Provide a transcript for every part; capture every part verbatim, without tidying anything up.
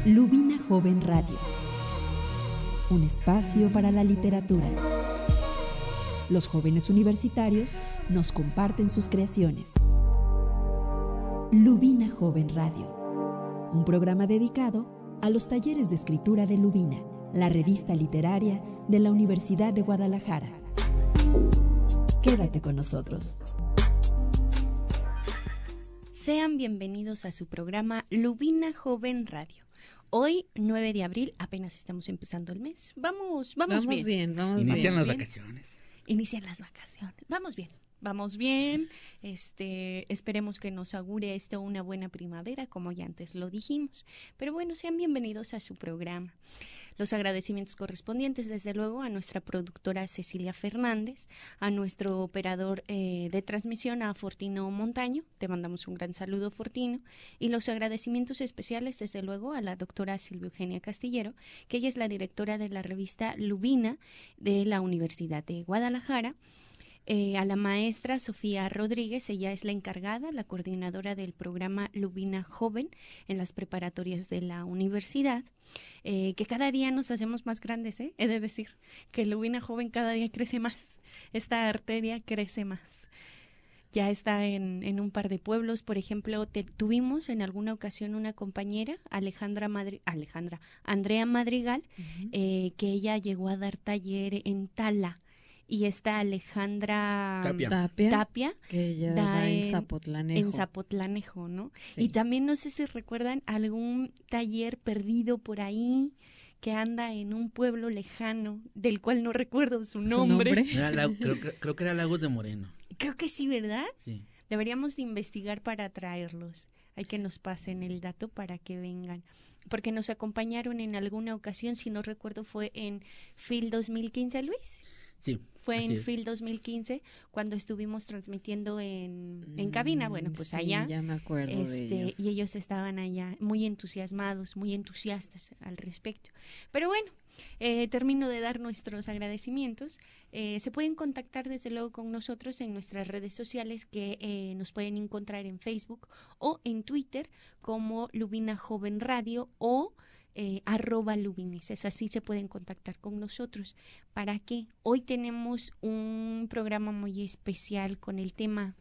Lubina Joven Radio, un espacio para la literatura. Los jóvenes universitarios nos comparten sus creaciones. Lubina Joven Radio, un programa dedicado a los talleres de escritura de Lubina, la revista literaria de la Universidad de Guadalajara. Quédate con nosotros. Sean bienvenidos a su programa Lubina Joven Radio. Hoy, nueve de abril, apenas estamos empezando el mes. Vamos, vamos, vamos bien. bien. Vamos Inician bien. las vacaciones. Inician las vacaciones. Vamos bien. Vamos bien, este, esperemos que nos augure esto una buena primavera, como ya antes lo dijimos. Pero bueno, sean bienvenidos a su programa. Los agradecimientos correspondientes, desde luego, a nuestra productora Cecilia Fernández, a nuestro operador eh, de transmisión, a Fortino Montaño. Te mandamos un gran saludo, Fortino. Y los agradecimientos especiales, desde luego, a la doctora Silvia Eugenia Castillero, que ella es la directora de la revista Lubina de la Universidad de Guadalajara. Eh, a la maestra Sofía Rodríguez, ella es la encargada, la coordinadora del programa Lubina Joven en las preparatorias de la universidad, eh, que cada día nos hacemos más grandes, ¿eh? He de decir que Lubina Joven cada día crece más, esta arteria crece más. Ya está en, en un par de pueblos, por ejemplo, te, tuvimos en alguna ocasión una compañera, Alejandra Madri, Alejandra, Andrea Madrigal, uh-huh. eh, que ella llegó a dar taller en Tala. Y está Alejandra Tapia, Tapia, Tapia que ella da da en en Zapotlanejo. En Zapotlanejo, ¿no? Sí. Y también no sé si recuerdan algún taller perdido por ahí que anda en un pueblo lejano, del cual no recuerdo su nombre. ¿Su nombre? Era la, creo, creo que era Lagos de Moreno. Creo que sí, ¿verdad? Sí. Deberíamos de investigar para traerlos. Hay que nos pasen el dato para que vengan. Porque nos acompañaron en alguna ocasión, si no recuerdo, fue en Phil dos mil quince, Luis. Sí. Fue en es. Phil dos mil quince cuando estuvimos transmitiendo en, en cabina, bueno, pues sí, allá. ya me acuerdo este, de ellos. Y ellos estaban allá muy entusiasmados, muy entusiastas al respecto. Pero bueno, eh, termino de dar nuestros agradecimientos. Eh, se pueden contactar desde luego con nosotros en nuestras redes sociales que eh, nos pueden encontrar en Facebook o en Twitter como Lubina Joven Radio o Eh, arroba Lubines, así se pueden contactar con nosotros. ¿Para qué? Hoy tenemos un programa muy especial con el tema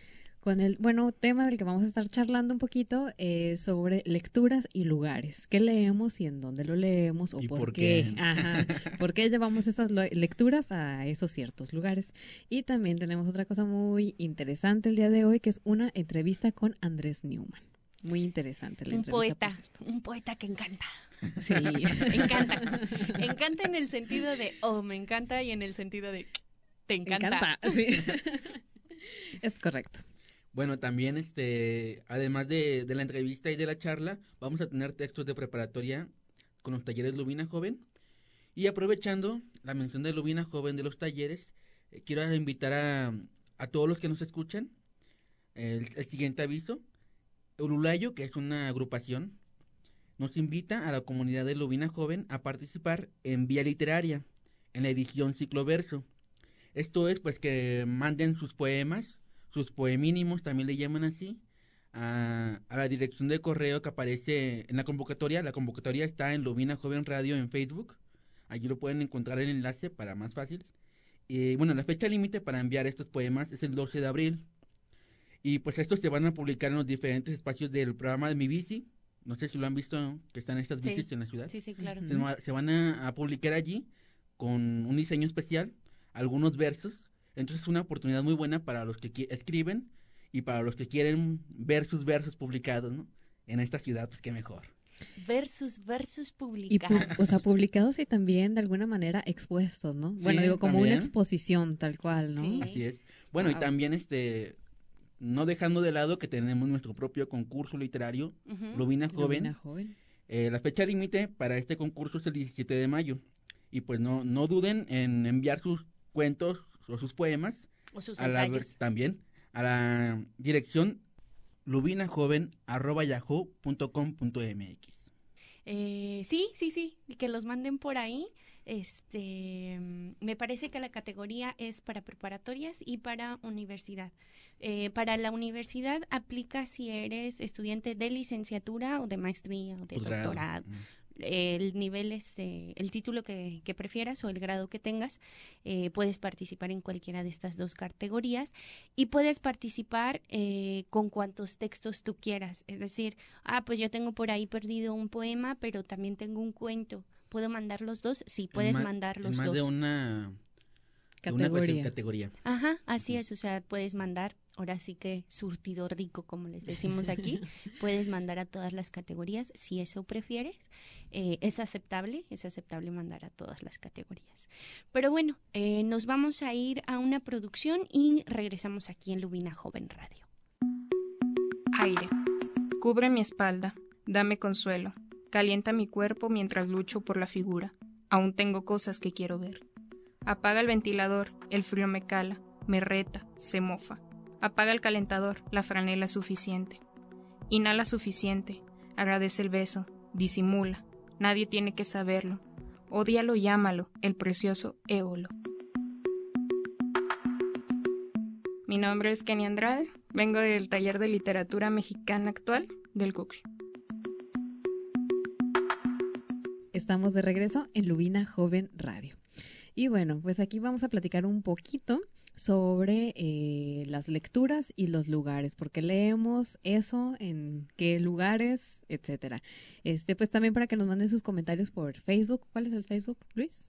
Con el, bueno, tema del que vamos a estar charlando un poquito eh, sobre lecturas y lugares. ¿Qué leemos y en dónde lo leemos? ¿O ¿Y por, por qué? qué? Ajá, ¿por qué llevamos esas lo- lecturas a esos ciertos lugares? Y también tenemos otra cosa muy interesante el día de hoy, que es una entrevista con Andrés Newman. Muy interesante la un entrevista. poeta, por cierto. un poeta que encanta. Sí. Encanta. Encanta en el sentido de, oh, me encanta, y en el sentido de, te encanta. Encanta, sí. Es correcto. Bueno, también, este, además de, de la entrevista y de la charla, vamos a tener textos de preparatoria con los talleres Lubina Joven. Y aprovechando la mención de Lubina Joven de los talleres, eh, quiero invitar a, a todos los que nos escuchan el, el siguiente aviso. Ululayo, que es una agrupación, nos invita a la comunidad de Lubina Joven a participar en Vía Literaria, en la edición Cicloverso. Esto es, pues, que manden sus poemas, sus poemínimos, también le llaman así, a, a la dirección de correo que aparece en la convocatoria. La convocatoria está en Lubina Joven Radio en Facebook. Allí lo pueden encontrar el enlace para más fácil. Y bueno, la fecha límite para enviar estos poemas es el doce de abril. Y pues estos se van a publicar en los diferentes espacios del programa de Mi Bici. No sé si lo han visto, ¿no? Que están estas bicis Sí. en la ciudad. Sí, sí, claro. Se, va- se van a, a publicar allí con un diseño especial, algunos versos. Entonces es una oportunidad muy buena para los que qui- escriben y para los que quieren ver sus versos publicados, ¿no? En esta ciudad, pues qué mejor. Versus, versus Y publicado. pu- o sea, publicados y también de alguna manera expuestos, ¿no? Bueno, Sí, digo, como también. una exposición tal cual, ¿no? Sí. Así es. Bueno, Wow. y también este, no dejando de lado que tenemos nuestro propio concurso literario, Ujú. Lubina Joven. Lubina Joven. Eh, la fecha límite para este concurso es el diecisiete de mayo. Y pues no, no duden en enviar sus cuentos o sus poemas O sus a la, ensayos. también a la dirección lubinajoven arroba yahoo punto com punto mx. Eh, sí, sí, sí, que los manden por ahí. Este, me parece que la categoría es para preparatorias y para universidad. Eh, para la universidad aplica si eres estudiante de licenciatura o de maestría o de Posgrado. doctorado. Mm. El nivel, este, el título que, que prefieras o el grado que tengas, eh, puedes participar en cualquiera de estas dos categorías y puedes participar eh, con cuantos textos tú quieras. Es decir, ah, pues yo tengo por ahí perdido un poema, pero también tengo un cuento. ¿Puedo mandar los dos? Sí, puedes En ma- mandar en los más dos. de una, de una Categoría. categoría. Ajá, así Ujú. es, o sea, puedes mandar, ahora sí que surtido rico, como les decimos aquí, puedes mandar a todas las categorías, si eso prefieres, eh, es aceptable, es aceptable mandar a todas las categorías. Pero bueno, eh, nos vamos a ir a una producción y regresamos aquí en Lubina Joven Radio. Aire. Cubre mi espalda, dame consuelo, calienta mi cuerpo mientras lucho por la figura. Aún tengo cosas que quiero ver. Apaga el ventilador, el frío me cala, me reta, se mofa. Apaga el calentador, la franela es suficiente. Inhala suficiente, agradece el beso, disimula, nadie tiene que saberlo. Ódialo y ámalo, el precioso éolo. Mi nombre es Kenny Andrade, vengo del taller de literatura mexicana actual del C U C Sh. Estamos de regreso en Lubina Joven Radio. Y bueno, pues aquí vamos a platicar un poquito sobre eh, las lecturas y los lugares, porque leemos eso, en qué lugares, etcétera. Este, pues también para que nos manden sus comentarios por Facebook. ¿Cuál es el Facebook, Luis?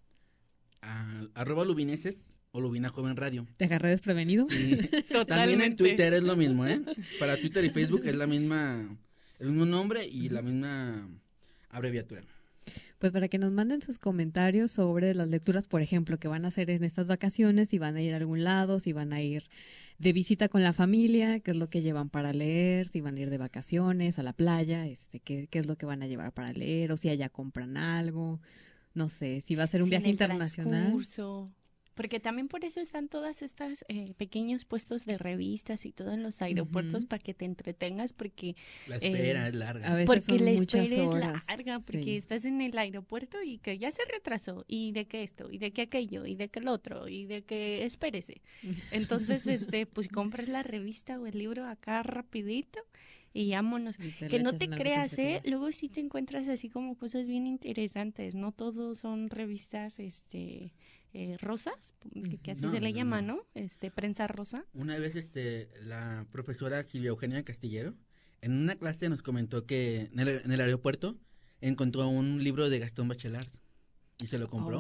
Ah, arroba lubineses o Lubina Joven Radio. ¿Te agarré desprevenido? Sí. También en Twitter es lo mismo, ¿eh? Para Twitter y Facebook es la misma, el mismo nombre y la misma abreviatura. Pues para que nos manden sus comentarios sobre las lecturas, por ejemplo, que van a hacer en estas vacaciones, si van a ir a algún lado, si van a ir de visita con la familia, qué es lo que llevan para leer, si van a ir de vacaciones a la playa, este, qué, qué es lo que van a llevar para leer, o si allá compran algo, no sé, si va a ser un Sí, viaje en el internacional. transcurso. Porque también por eso están todas estas eh, pequeños puestos de revistas y todo en los aeropuertos Ujú. para que te entretengas, porque La espera Eh, es larga. a veces porque son la muchas espera es horas, larga, porque sí. estás en el aeropuerto y que ya se retrasó, y de que esto, y de que aquello, y de que el otro, y de que espérese. Entonces, este, pues compras la revista o el libro acá rapidito y vámonos. Y te Que lo no echas te en algo creas, que ¿eh? te Luego sí te encuentras así como cosas bien interesantes. No todos son revistas, este, eh, rosas, que, que así No, se le no, llama, no. ¿no? Este, prensa rosa. Una vez este, la profesora Silvia Eugenia Castillero en una clase nos comentó que en el, en el aeropuerto encontró un libro de Gastón Bachelard y se lo compró.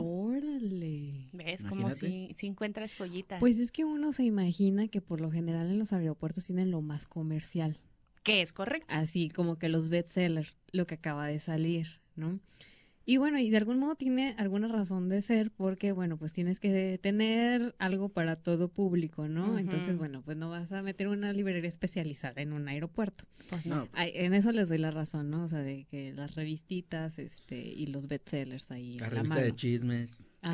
Órale. ¿Ves? Como si, Imagínate. si encuentras joyitas. Pues es que uno se imagina que por lo general en los aeropuertos tienen lo más comercial. que es correcto. Así como que los bestsellers, lo que acaba de salir, ¿no? Y bueno, y de algún modo tiene alguna razón de ser porque, bueno, pues tienes que tener algo para todo público, ¿no? Ujú. Entonces, bueno, pues no vas a meter una librería especializada en un aeropuerto. Pues No, Ay, en eso les doy la razón, ¿no? O sea, de que las revistitas este y los bestsellers ahí la a la revista mano. de chismes.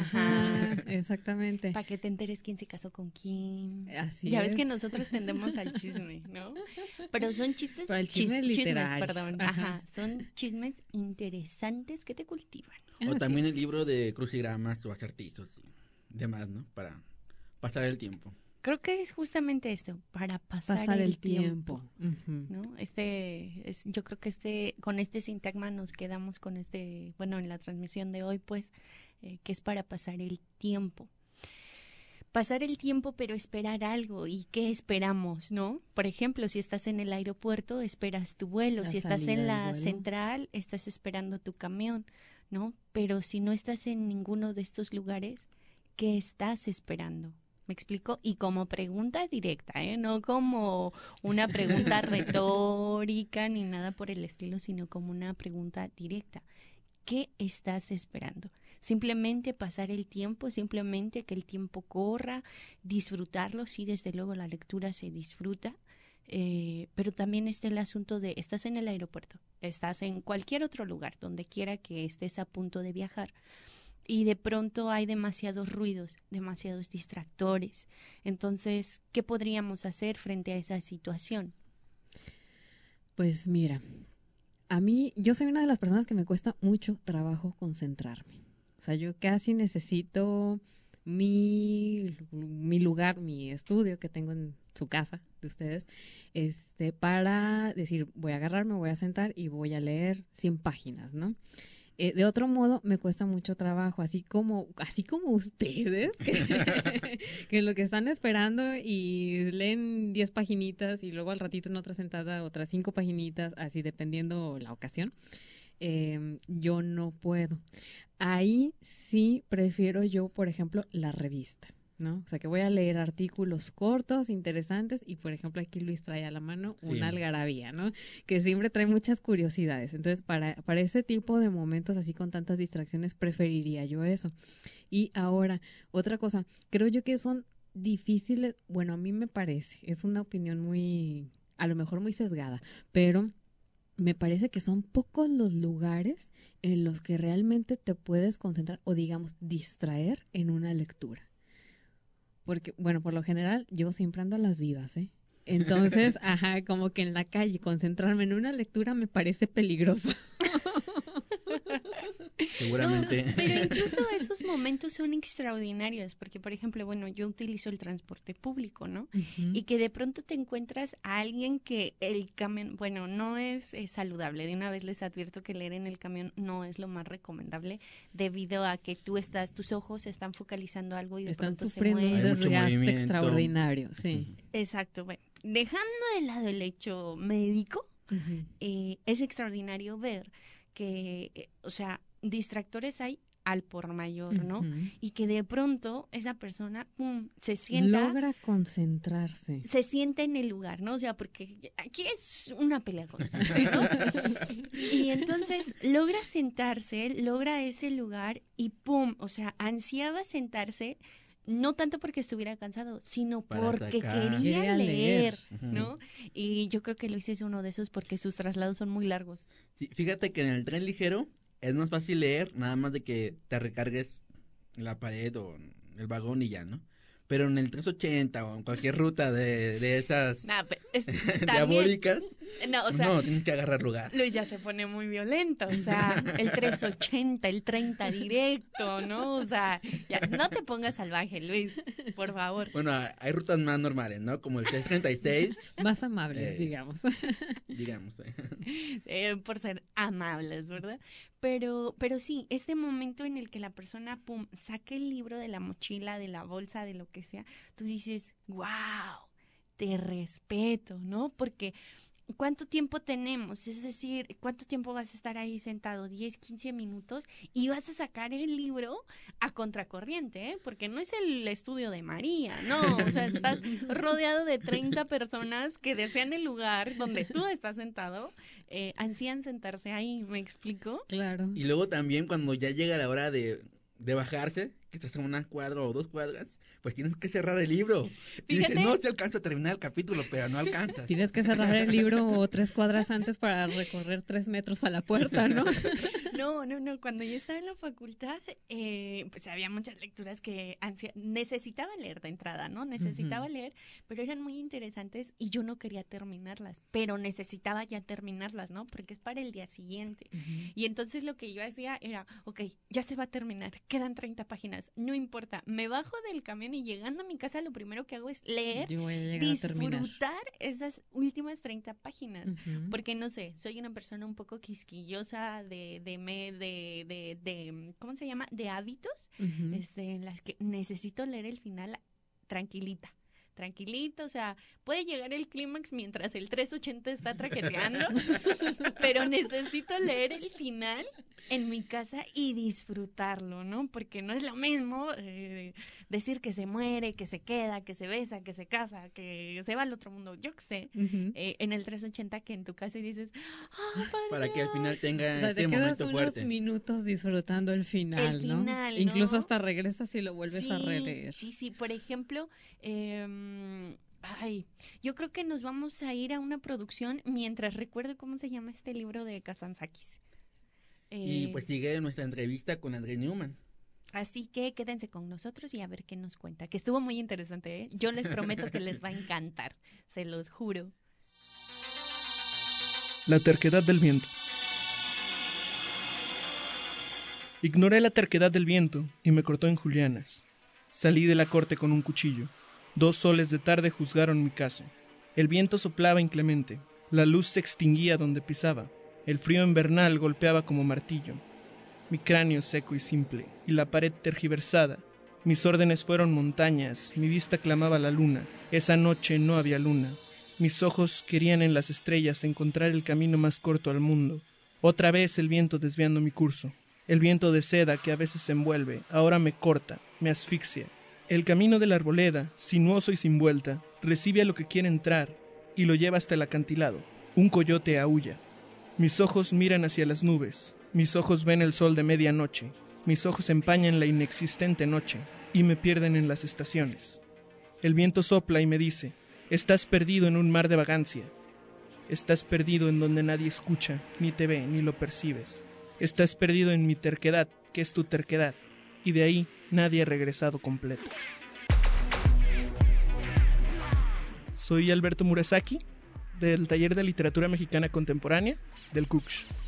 Ajá, exactamente. para que te enteres quién se casó con quién. Así ya ves es. que nosotros tendemos al chisme, ¿no? Pero son chistes, Pero el chisme chis- chismes, literario. perdón. Ajá. Ajá. Son chismes interesantes que te cultivan. O Así también es. el libro de crucigramas o acertijos y demás, ¿no? Para pasar el tiempo. Creo que es justamente esto, para pasar, Pasar el, el tiempo. Ujú. ¿no? Este, es, yo creo que este, con este sintagma nos quedamos con este, bueno, en la transmisión de hoy, pues, eh, que es para pasar el tiempo. Pasar el tiempo, pero esperar algo. ¿Y qué esperamos, no? Por ejemplo, si estás en el aeropuerto, esperas tu vuelo. La Si estás salida en del la vuelo. central, estás esperando tu camión, ¿no? Pero si no estás en ninguno de estos lugares, ¿qué estás esperando? ¿Me explico? Y como pregunta directa, ¿eh? No como una pregunta retórica ni nada por el estilo, sino como una pregunta directa. ¿Qué estás esperando? Simplemente pasar el tiempo, simplemente que el tiempo corra, disfrutarlo. Sí, desde luego la lectura se disfruta, eh, pero también está el asunto de, estás en el aeropuerto, estás en cualquier otro lugar, donde quiera que estés a punto de viajar, y de pronto hay demasiados ruidos, demasiados distractores. Entonces, ¿qué podríamos hacer frente a esa situación? Pues mira, a mí, yo soy una de las personas que me cuesta mucho trabajo concentrarme. O sea, yo casi necesito mi, mi lugar, mi estudio que tengo en su casa de ustedes, este, para decir, voy a agarrarme, voy a sentar y voy a leer cien páginas, ¿no? Eh, de otro modo, me cuesta mucho trabajo, así como así como ustedes, que, que lo que están esperando y leen diez paginitas y luego al ratito en otra sentada otras cinco paginitas, así dependiendo la ocasión, eh, yo no puedo. Ahí sí prefiero yo, por ejemplo, la revista, ¿no? O sea, que voy a leer artículos cortos, interesantes, y por ejemplo aquí Luis trae a la mano una Sí. algarabía, ¿no? Que siempre trae muchas curiosidades. Entonces, para, para ese tipo de momentos así con tantas distracciones, preferiría yo eso. Y ahora, otra cosa, creo yo que son difíciles, bueno, a mí me parece, es una opinión muy, a lo mejor muy sesgada, pero me parece que son pocos los lugares en los que realmente te puedes concentrar o, digamos, distraer en una lectura. Porque, bueno, por lo general, yo siempre ando a las vivas, ¿eh? Entonces, ajá, como que en la calle concentrarme en una lectura me parece peligroso. Seguramente. No, pero incluso esos momentos son extraordinarios, porque, por ejemplo, bueno, yo utilizo el transporte público, ¿no? Uh-huh. Y que de pronto te encuentras a alguien que el camión, bueno, no es, es saludable. De una vez les advierto que leer en el camión no es lo más recomendable, debido a que tú estás, tus ojos están focalizando algo y de Están pronto sufriendo se un Hay mueven. mucho desgaste movimiento. extraordinario, sí. Exacto, bueno, dejando de lado el hecho médico, Uh-huh. eh, es extraordinario ver que, eh, o sea, distractores hay al por mayor, ¿no? Uh-huh. Y que de pronto esa persona, pum, se sienta, Logra concentrarse. se sienta en el lugar, ¿no? O sea, porque aquí es una pelea constante, ¿no? Y entonces logra sentarse, logra ese lugar y pum, o sea, ansiaba sentarse, no tanto porque estuviera cansado, sino Para porque sacar. quería Quería leer, leer. ¿no? Y yo creo que Luis es uno de esos porque sus traslados son muy largos. Sí, fíjate que en el tren ligero es más fácil leer, nada más de que te recargues en la pared o en el vagón y ya, ¿no? Pero en el trescientos ochenta o en cualquier ruta de, de esas Nah, pe- es- también, diabólicas, no, o sea, no, tienes que agarrar lugar. Luis ya se pone muy violento, o sea, el trescientos ochenta, el treinta directo, ¿no? O sea, ya, no te pongas salvaje, Luis, por favor. Bueno, hay rutas más normales, ¿no? Como el seiscientos treinta y seis, Más amables, Eh. digamos. digamos. eh. Eh, por ser amables, ¿verdad? Pero, pero sí, este momento en el que la persona, pum, saque el libro de la mochila, de la bolsa, de lo que sea, tú dices, wow, te respeto, ¿no? Porque ¿cuánto tiempo tenemos? Es decir, ¿cuánto tiempo vas a estar ahí sentado? diez, quince minutos y vas a sacar el libro a contracorriente, ¿eh? Porque no es el estudio de María, no, o sea, estás rodeado de treinta personas que desean el lugar donde tú estás sentado, eh, ansían sentarse ahí, ¿me explico? Claro. Y luego también cuando ya llega la hora de, de bajarse, que estás a una cuadra o dos cuadras, pues tienes que cerrar el libro. Y dices, Fíjate. no, se alcanza a terminar el capítulo, pero no alcanzas. Tienes que cerrar el libro tres cuadras antes para recorrer tres metros a la puerta, ¿no? No, no, no, cuando yo estaba en la facultad, eh, pues había muchas lecturas que ansia- necesitaba leer de entrada, ¿no? Necesitaba Ujú. leer, pero eran muy interesantes y yo no quería terminarlas, pero necesitaba ya terminarlas, ¿no? Porque es para el día siguiente. Y entonces lo que yo hacía era, ok, ya se va a terminar, quedan treinta páginas, no importa, me bajo del camión y llegando a mi casa lo primero que hago es leer, Yo voy a llegar a terminar. disfrutar esas últimas treinta páginas. Ujú. Porque no sé, soy una persona un poco quisquillosa de, de, me, de, de, de, ¿cómo se llama? De hábitos, Ujú. este, en las que necesito leer el final tranquilita. Tranquilito, o sea, puede llegar el clímax mientras el trescientos ochenta está traqueteando, pero necesito leer el final en mi casa y disfrutarlo, ¿no? Porque no es lo mismo eh, decir que se muere, que se queda, que se besa, que se casa, que se va al otro mundo, yo qué sé, Ujú. eh, en el trescientos ochenta que en tu casa y dices, ¡ah, por Para que al Dios! final tenga O sea, este te quedas momento unos fuerte. minutos disfrutando el final, El ¿no? final, ¿no? Incluso hasta regresas y lo vuelves a Sí, releer. Sí, sí, por ejemplo, eh, ay, yo creo que nos vamos a ir a una producción mientras recuerdo cómo se llama este libro de Kazantzakis. Y Eh, pues sigue nuestra entrevista con André Newman. Así que quédense con nosotros y a ver qué nos cuenta, que estuvo muy interesante, ¿eh? Yo les prometo que les va a encantar, se los juro. La terquedad del viento. Ignoré la terquedad del viento y me cortó en julianas. Salí de la corte con un cuchillo. Dos soles de tarde juzgaron mi caso. El viento soplaba inclemente. La luz se extinguía donde pisaba. El frío invernal golpeaba como martillo. Mi cráneo seco y simple, y la pared tergiversada. Mis órdenes fueron montañas, mi vista clamaba la luna. Esa noche no había luna. Mis ojos querían en las estrellas encontrar el camino más corto al mundo. Otra vez el viento desviando mi curso. El viento de seda que a veces se envuelve, ahora me corta, me asfixia. El camino de la arboleda, sinuoso y sin vuelta, recibe a lo que quiere entrar y lo lleva hasta el acantilado. Un coyote aúlla. Mis ojos miran hacia las nubes. Mis ojos ven el sol de medianoche. Mis ojos empañan la inexistente noche y me pierden en las estaciones. El viento sopla y me dice: estás perdido en un mar de vagancia. Estás perdido en donde nadie escucha, ni te ve, ni lo percibes. Estás perdido en mi terquedad, que es tu terquedad, y de ahí nadie ha regresado completo. Soy Alberto Murasaki, del Taller de Literatura Mexicana Contemporánea, del C U C S H.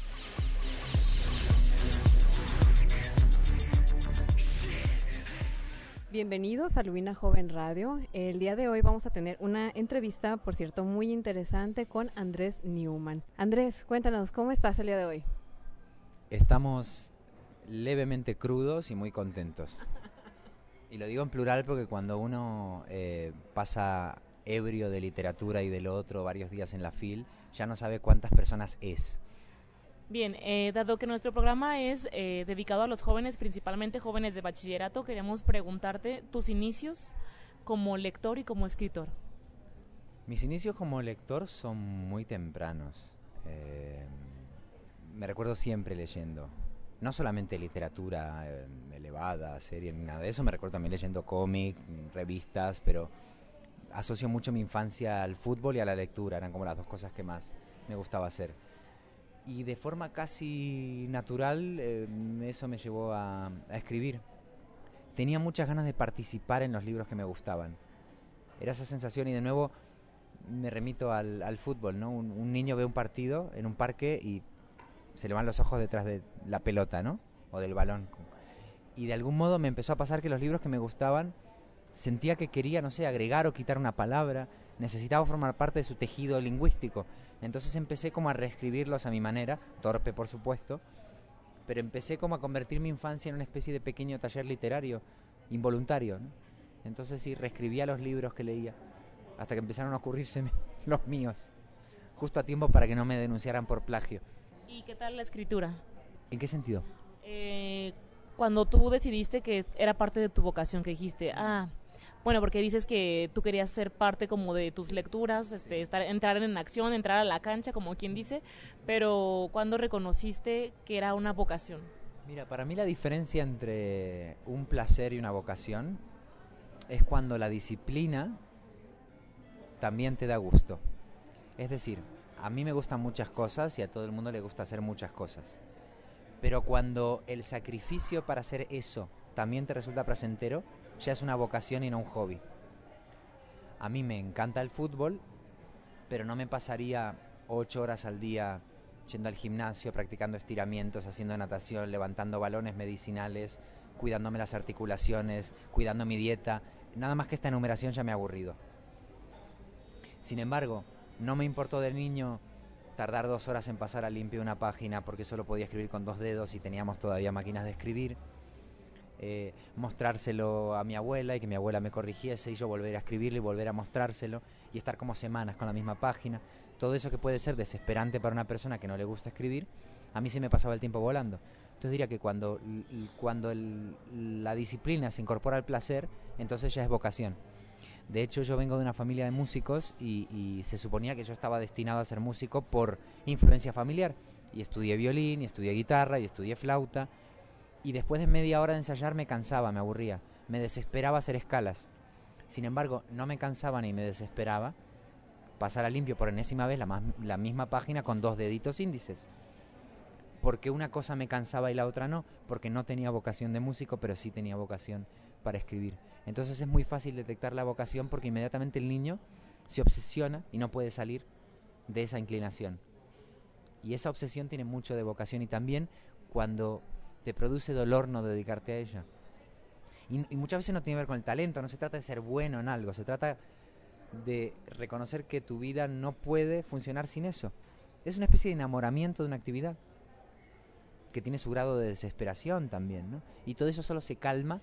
Bienvenidos a Lubina Joven Radio. El día de hoy vamos a tener una entrevista, por cierto, muy interesante con Andrés Newman. Andrés, cuéntanos, ¿cómo estás el día de hoy? Estamos levemente crudos y muy contentos. Y lo digo en plural porque cuando uno eh, pasa ebrio de literatura y de lo otro varios días en la fil, ya no sabe cuántas personas es. Bien, eh, dado que nuestro programa es eh, dedicado a los jóvenes, principalmente jóvenes de bachillerato, queremos preguntarte tus inicios como lector y como escritor. Mis inicios como lector son muy tempranos. Eh, me recuerdo siempre leyendo. No solamente literatura eh, elevada, serie, ni nada de eso. Me recuerdo también leyendo cómic, revistas, pero asocio mucho mi infancia al fútbol y a la lectura. Eran como las dos cosas que más me gustaba hacer. Y de forma casi natural eh, eso me llevó a, a escribir. Tenía muchas ganas de participar en los libros que me gustaban. Era esa sensación, y de nuevo me remito al, al fútbol, ¿no? Un, un niño ve un partido en un parque y se le van los ojos detrás de la pelota, ¿no? O del balón. Y de algún modo me empezó a pasar que los libros que me gustaban sentía que quería, no sé, agregar o quitar una palabra. Necesitaba formar parte de su tejido lingüístico. Entonces empecé como a reescribirlos a mi manera, torpe por supuesto, pero empecé como a convertir mi infancia en una especie de pequeño taller literario, involuntario, ¿no? Entonces sí, reescribía los libros que leía, hasta que empezaron a ocurrírseme los míos, justo a tiempo para que no me denunciaran por plagio. ¿Y qué tal la escritura? ¿En qué sentido? Eh, cuando tú decidiste que era parte de tu vocación, que dijiste, ah... Bueno, porque dices que tú querías ser parte como de tus lecturas, este, estar, entrar en acción, entrar a la cancha, como quien dice, pero ¿cuándo reconociste que era una vocación? Mira, para mí la diferencia entre un placer y una vocación es cuando la disciplina también te da gusto. Es decir, a mí me gustan muchas cosas y a todo el mundo le gusta hacer muchas cosas, pero cuando el sacrificio para hacer eso también te resulta placentero, ya es una vocación y no un hobby. A mí me encanta el fútbol, pero no me pasaría ocho horas al día yendo al gimnasio, practicando estiramientos, haciendo natación, levantando balones medicinales, cuidándome las articulaciones, cuidando mi dieta. Nada más que esta enumeración ya me ha aburrido. Sin embargo, no me importó de niño tardar dos horas en pasar a limpio una página porque solo podía escribir con dos dedos y teníamos todavía máquinas de escribir. Eh, mostrárselo a mi abuela y que mi abuela me corrigiese y yo volver a escribirlo y volver a mostrárselo y estar como semanas con la misma página. Todo eso que puede ser desesperante para una persona que no le gusta escribir, a mí se me pasaba el tiempo volando. Entonces diría que cuando, cuando el, la disciplina se incorpora al placer, entonces ya es vocación. De hecho, yo vengo de una familia de músicos y, y se suponía que yo estaba destinado a ser músico por influencia familiar. Y estudié violín, y estudié guitarra, y estudié flauta. Y después de media hora de ensayar me cansaba, me aburría, me desesperaba hacer escalas. Sin embargo, no me cansaba ni me desesperaba pasar a limpio por enésima vez la, más, la misma página con dos deditos índices. Porque una cosa me cansaba y la otra no, porque no tenía vocación de músico, pero sí tenía vocación para escribir. Entonces es muy fácil detectar la vocación porque inmediatamente el niño se obsesiona y no puede salir de esa inclinación. Y esa obsesión tiene mucho de vocación, y también cuando te produce dolor no dedicarte a ella. Y, y muchas veces no tiene que ver con el talento, no se trata de ser bueno en algo, se trata de reconocer que tu vida no puede funcionar sin eso. Es una especie de enamoramiento de una actividad que tiene su grado de desesperación también, ¿no? Y todo eso solo se calma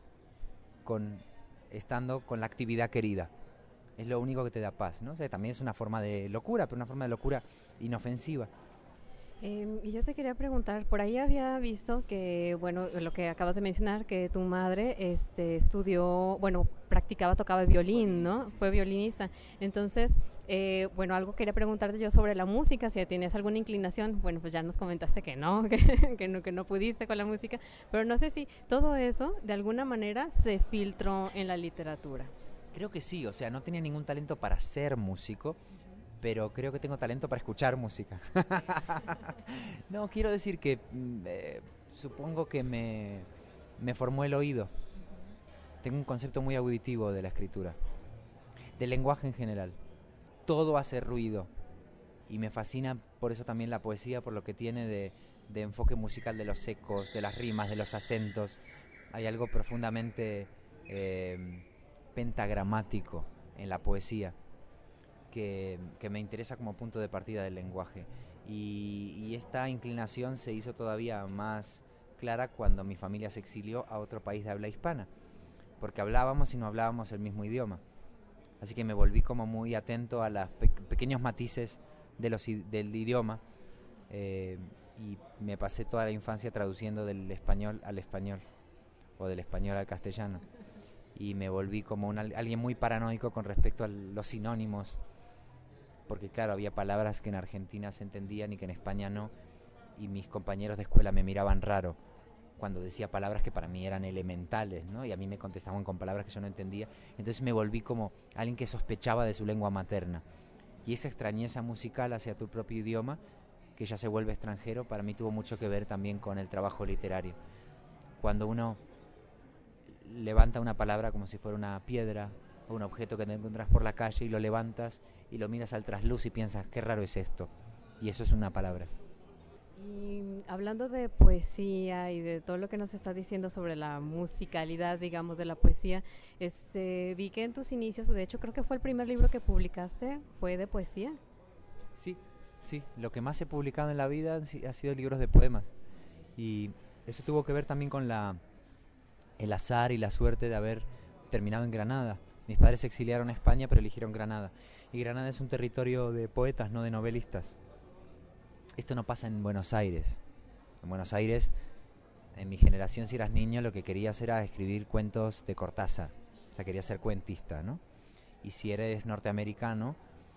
con estando con la actividad querida. Es lo único que te da paz, ¿no? O sea, también es una forma de locura, pero una forma de locura inofensiva. Eh, y yo te quería preguntar, por ahí había visto que, bueno, lo que acabas de mencionar, que tu madre este, estudió, bueno, practicaba, tocaba violín, ¿no? Fue violinista. Entonces, eh, bueno, algo quería preguntarte yo sobre la música, si tienes alguna inclinación. Bueno, pues ya nos comentaste que no, que, que no, que no pudiste con la música, pero no sé si todo eso, de alguna manera, se filtró en la literatura. Creo que sí, o sea, no tenía ningún talento para ser músico, pero creo que tengo talento para escuchar música. No, quiero decir que eh, supongo que me, me formó el oído. Tengo un concepto muy auditivo de la escritura, del lenguaje en general. Todo hace ruido y me fascina por eso también la poesía, por lo que tiene de, de enfoque musical, de los ecos, de las rimas, de los acentos. Hay algo profundamente eh, pentagramático en la poesía. Que, que me interesa como punto de partida del lenguaje. Y, y esta inclinación se hizo todavía más clara cuando mi familia se exilió a otro país de habla hispana, porque hablábamos y no hablábamos el mismo idioma. Así que me volví como muy atento a los pe- pequeños matices de los, del idioma eh, y me pasé toda la infancia traduciendo del español al español o del español al castellano. Y me volví como un, alguien muy paranoico con respecto a los sinónimos, porque claro, había palabras que en Argentina se entendían y que en España no, y mis compañeros de escuela me miraban raro cuando decía palabras que para mí eran elementales, ¿no? Y a mí me contestaban con palabras que yo no entendía. Entonces me volví como alguien que sospechaba de su lengua materna. Y esa extrañeza musical hacia tu propio idioma, que ya se vuelve extranjero, para mí tuvo mucho que ver también con el trabajo literario. Cuando uno levanta una palabra como si fuera una piedra o un objeto que te encuentras por la calle y lo levantas y lo miras al trasluz y piensas, qué raro es esto. Y eso es una palabra. Y hablando de poesía y de todo lo que nos estás diciendo sobre la musicalidad, digamos, de la poesía, este, vi que en tus inicios, de hecho creo que fue el primer libro que publicaste, fue de poesía. Sí, sí, lo que más he publicado en la vida ha sido libros de poemas. Y eso tuvo que ver también con la, el azar y la suerte de haber terminado en Granada. Mis padres se exiliaron a España, pero eligieron Granada. Y Granada es un territorio de poetas, no de novelistas. Esto no pasa en Buenos Aires. En Buenos Aires, en mi generación, si eras niño, lo que querías era escribir cuentos de Cortázar. O sea, querías ser cuentista, ¿no? Y si eres norteamericano,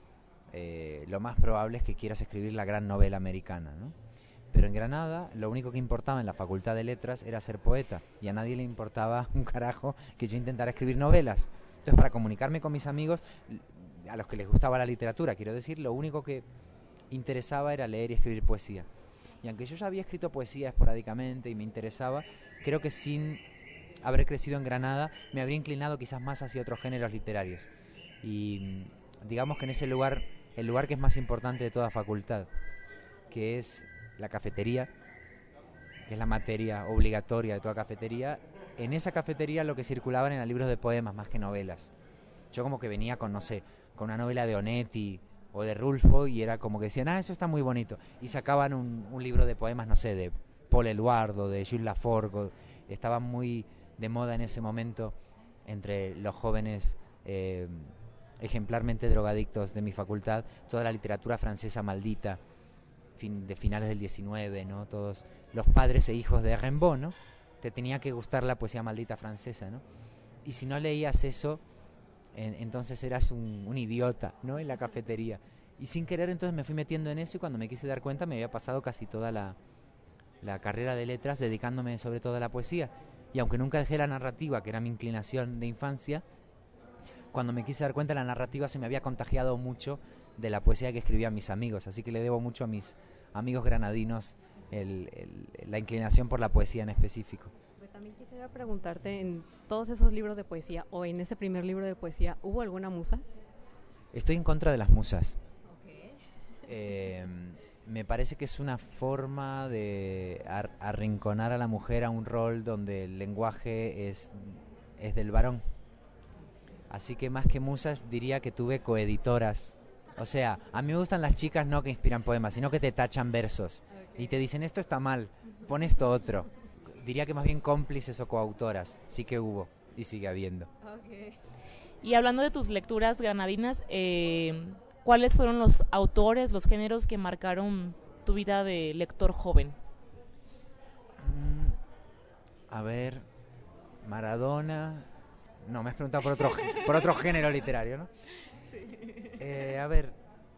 eh, lo más probable es que quieras escribir la gran novela americana, ¿no? Pero en Granada, lo único que importaba en la Facultad de Letras era ser poeta. Y a nadie le importaba un carajo que yo intentara escribir novelas. Entonces, para comunicarme con mis amigos, a los que les gustaba la literatura, quiero decir, lo único que interesaba era leer y escribir poesía. Y aunque yo ya había escrito poesía esporádicamente y me interesaba, creo que sin haber crecido en Granada me habría inclinado quizás más hacia otros géneros literarios. Y digamos que en ese lugar, el lugar que es más importante de toda facultad, que es la cafetería, que es la materia obligatoria de toda cafetería, en esa cafetería lo que circulaban eran libros de poemas más que novelas. Yo como que venía con, no sé, con una novela de Onetti o de Rulfo y era como que decían, ah, eso está muy bonito. Y sacaban un, un libro de poemas, no sé, de Paul Eluard, de Jules Laforgue. Estaba muy de moda en ese momento entre los jóvenes eh, ejemplarmente drogadictos de mi facultad, toda la literatura francesa maldita, fin, de finales del diecinueve, ¿no? Todos los padres e hijos de Rimbaud, ¿no? Te tenía que gustar la poesía maldita francesa, ¿no? Y si no leías eso, en, entonces eras un, un idiota, ¿no? En la cafetería. Y sin querer entonces me fui metiendo en eso y cuando me quise dar cuenta me había pasado casi toda la, la carrera de letras dedicándome sobre todo a la poesía. Y aunque nunca dejé la narrativa, que era mi inclinación de infancia, cuando me quise dar cuenta la narrativa se me había contagiado mucho de la poesía que escribían mis amigos. Así que le debo mucho a mis amigos granadinos el, el, la inclinación por la poesía en específico. Pues también quisiera preguntarte, en todos esos libros de poesía o en ese primer libro de poesía, ¿hubo alguna musa? Estoy en contra de las musas. Okay. Eh, me parece que es una forma de ar- arrinconar a la mujer a un rol donde el lenguaje es, es del varón. Así que más que musas diría que tuve coeditoras. O sea, a mí me gustan las chicas no que inspiran poemas, sino que te tachan versos. Okay. Y te dicen, esto está mal, pon esto otro. Diría que más bien cómplices o coautoras. Sí que hubo y sigue habiendo. Okay. Y hablando de tus lecturas granadinas, eh, ¿cuáles fueron los autores, los géneros que marcaron tu vida de lector joven? Mm, a ver, Maradona... No, me has preguntado por otro, por otro género literario, ¿no? Sí. Eh, a ver,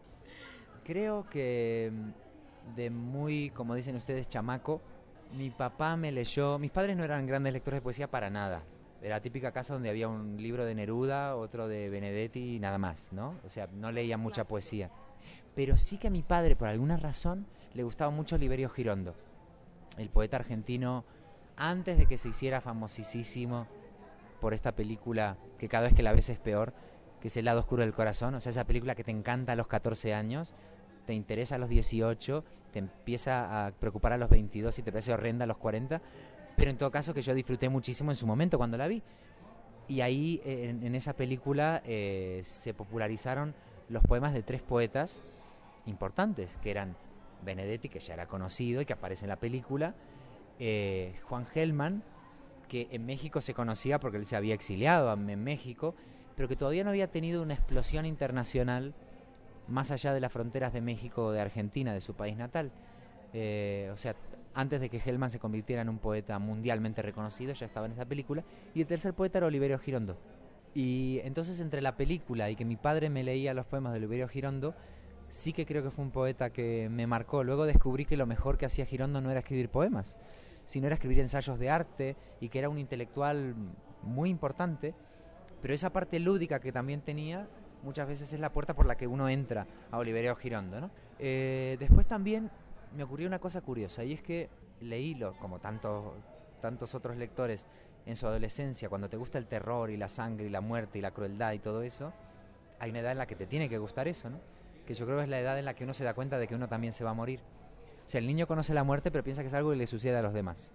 creo que de muy, como dicen ustedes, chamaco, mi papá me leyó... Mis padres no eran grandes lectores de poesía para nada. Era la típica casa donde había un libro de Neruda, otro de Benedetti y nada más, ¿no? O sea, no leía mucha poesía. Pero sí que a mi padre, por alguna razón, le gustaba mucho Liberio Girondo, el poeta argentino, antes de que se hiciera famosísimo por esta película que cada vez que la ves es peor, que es El lado oscuro del corazón. O sea, esa película que te encanta a los catorce años, te interesa a los dieciocho, te empieza a preocupar a los veintidós y te parece horrenda a los cuarenta, pero en todo caso que yo disfruté muchísimo en su momento cuando la vi. Y ahí en, en esa película eh, se popularizaron los poemas de tres poetas importantes, que eran Benedetti, que ya era conocido y que aparece en la película, eh, Juan Gelman, que en México se conocía porque él se había exiliado en México, pero que todavía no había tenido una explosión internacional más allá de las fronteras de México o de Argentina, de su país natal. Eh, o sea, antes de que Gelman se convirtiera en un poeta mundialmente reconocido, ya estaba en esa película. Y el tercer poeta era Oliverio Girondo. Y entonces entre la película y que mi padre me leía los poemas de Oliverio Girondo, sí que creo que fue un poeta que me marcó. Luego descubrí que lo mejor que hacía Girondo no era escribir poemas, sino era escribir ensayos de arte, y que era un intelectual muy importante, pero esa parte lúdica que también tenía muchas veces es la puerta por la que uno entra a Oliverio Girondo, ¿no? Eh, después también me ocurrió una cosa curiosa, y es que leílo, como tantos, tantos otros lectores en su adolescencia, cuando te gusta el terror y la sangre y la muerte y la crueldad y todo eso, hay una edad en la que te tiene que gustar eso, ¿no? Que yo creo que es la edad en la que uno se da cuenta de que uno también se va a morir. O sea, el niño conoce la muerte, pero piensa que es algo que le sucede a los demás.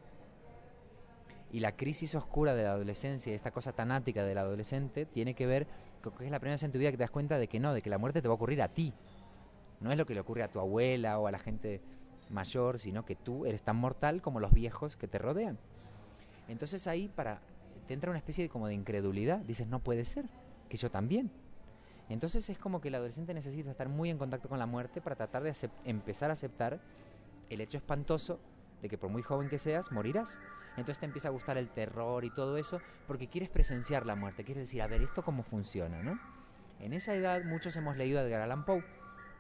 Y la crisis oscura de la adolescencia, esta cosa tan ática del adolescente, tiene que ver con que es la primera vez en tu vida que te das cuenta de que no, de que la muerte te va a ocurrir a ti. No es lo que le ocurre a tu abuela o a la gente mayor, sino que tú eres tan mortal como los viejos que te rodean. Entonces ahí para te entra una especie de, como de incredulidad. Dices, no puede ser, que yo también. Entonces es como que el adolescente necesita estar muy en contacto con la muerte para tratar de acept- empezar a aceptar el hecho espantoso de que por muy joven que seas, morirás. Entonces te empieza a gustar el terror y todo eso, porque quieres presenciar la muerte, quieres decir, a ver, ¿esto cómo funciona, no? En esa edad muchos hemos leído a Edgar Allan Poe,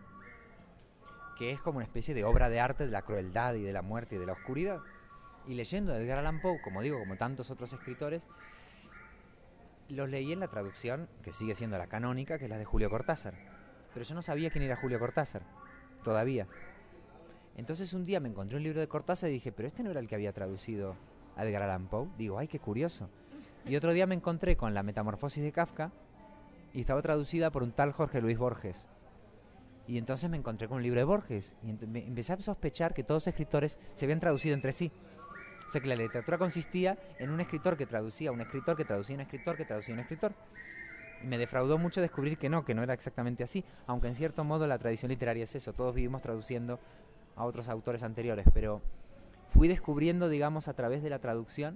que es como una especie de obra de arte de la crueldad y de la muerte y de la oscuridad. Y leyendo a Edgar Allan Poe, como digo, como tantos otros escritores, los leí en la traducción, que sigue siendo la canónica, que es la de Julio Cortázar. Pero yo no sabía quién era Julio Cortázar, todavía. Entonces un día me encontré un libro de Cortázar y dije, pero este no era el que había traducido a Edgar Allan Poe. Digo, ay, qué curioso. Y otro día me encontré con La Metamorfosis de Kafka y estaba traducida por un tal Jorge Luis Borges. Y entonces me encontré con un libro de Borges y ent- me empecé a sospechar que todos los escritores se habían traducido entre sí. O sea, que la literatura consistía en un escritor que traducía a un escritor, que traducía a un escritor, que traducía a un escritor. Y me defraudó mucho descubrir que no, que no era exactamente así, aunque en cierto modo la tradición literaria es eso, todos vivimos traduciendo a otros autores anteriores, pero fui descubriendo, digamos, a través de la traducción,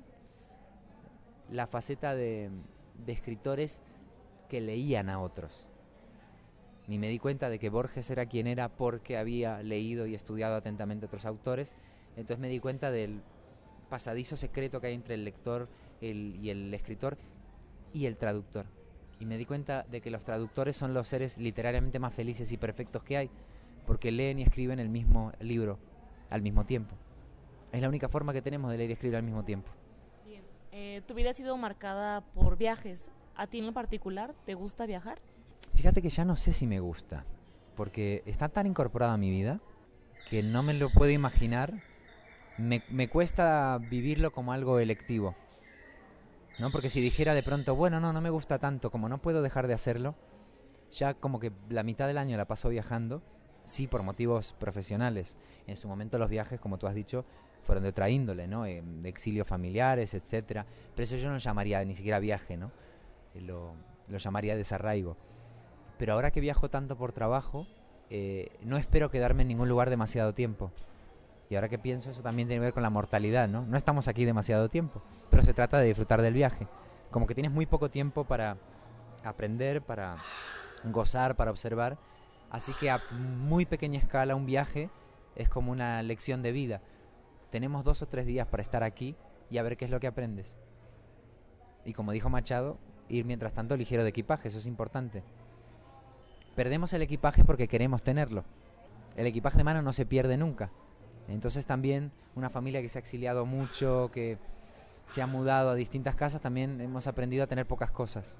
la faceta de, de escritores que leían a otros. Y me di cuenta de que Borges era quien era porque había leído y estudiado atentamente a otros autores. Entonces me di cuenta del pasadizo secreto que hay entre el lector el, y el escritor y el traductor. Y me di cuenta de que los traductores son los seres literariamente más felices y perfectos que hay, porque leen y escriben el mismo libro al mismo tiempo. Es la única forma que tenemos de leer y escribir al mismo tiempo. Bien. Eh, tu vida ha sido marcada por viajes. ¿A ti en lo particular te gusta viajar? Fíjate que ya no sé si me gusta, porque está tan incorporado a mi vida que no me lo puedo imaginar. Me, me cuesta vivirlo como algo electivo, ¿no? Porque si dijera de pronto, bueno, no, no me gusta tanto, como no puedo dejar de hacerlo, ya como que la mitad del año la paso viajando, sí por motivos profesionales. En su momento los viajes, como tú has dicho, fueron de otra índole, ¿no? Eh, de exilios familiares, etcétera. Pero eso yo no lo llamaría ni siquiera viaje, ¿no? Eh, lo, lo llamaría desarraigo. Pero ahora que viajo tanto por trabajo, eh, no espero quedarme en ningún lugar demasiado tiempo. Y ahora que pienso, eso también tiene que ver con la mortalidad, ¿no? No estamos aquí demasiado tiempo, pero se trata de disfrutar del viaje. Como que tienes muy poco tiempo para aprender, para gozar, para observar. Así que a muy pequeña escala un viaje es como una lección de vida. Tenemos dos o tres días para estar aquí y a ver qué es lo que aprendes. Y como dijo Machado, ir mientras tanto ligero de equipaje, eso es importante. Perdemos el equipaje porque queremos tenerlo. El equipaje de mano no se pierde nunca. Entonces también una familia que se ha exiliado mucho, que se ha mudado a distintas casas, también hemos aprendido a tener pocas cosas.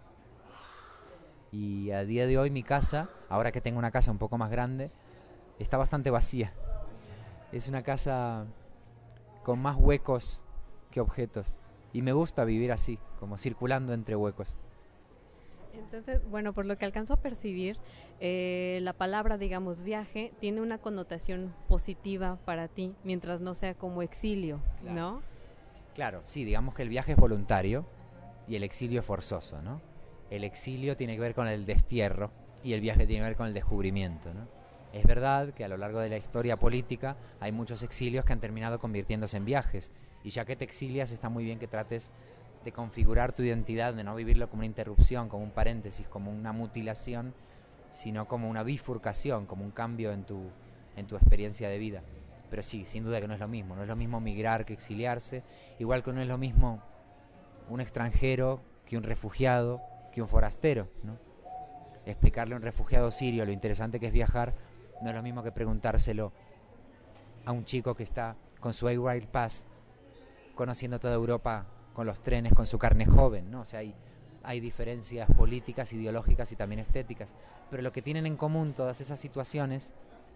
Y a día de hoy mi casa, ahora que tengo una casa un poco más grande, está bastante vacía. Es una casa con más huecos que objetos. Y me gusta vivir así, como circulando entre huecos. Entonces, bueno, por lo que alcanzo a percibir, eh, la palabra, digamos, viaje, tiene una connotación positiva para ti, mientras no sea como exilio, claro. ¿no? Claro, sí, digamos que el viaje es voluntario y el exilio es forzoso, ¿no? El exilio tiene que ver con el destierro y el viaje tiene que ver con el descubrimiento, ¿no? Es verdad que a lo largo de la historia política hay muchos exilios que han terminado convirtiéndose en viajes, y ya que te exilias está muy bien que trates de configurar tu identidad, de no vivirlo como una interrupción, como un paréntesis, como una mutilación, sino como una bifurcación, como un cambio en tu, en tu experiencia de vida. Pero sí, sin duda que no es lo mismo, no es lo mismo migrar que exiliarse, igual que no es lo mismo un extranjero que un refugiado, que un forastero, ¿no? Explicarle a un refugiado sirio lo interesante que es viajar no es lo mismo que preguntárselo a un chico que está con su A-Rail Pass conociendo toda Europa con los trenes, con su carne joven, ¿no? O sea, hay, hay diferencias políticas, ideológicas y también estéticas, pero lo que tienen en común todas esas situaciones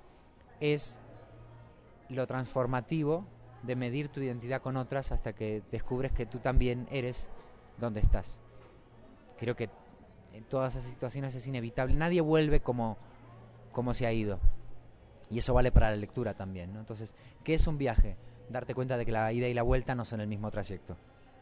es lo transformativo de medir tu identidad con otras hasta que descubres que tú también eres donde estás. Creo que en todas esas situaciones es inevitable, nadie vuelve como, como se ha ido, y eso vale para la lectura también, ¿no? Entonces, ¿qué es un viaje? Darte cuenta de que la ida y la vuelta no son el mismo trayecto.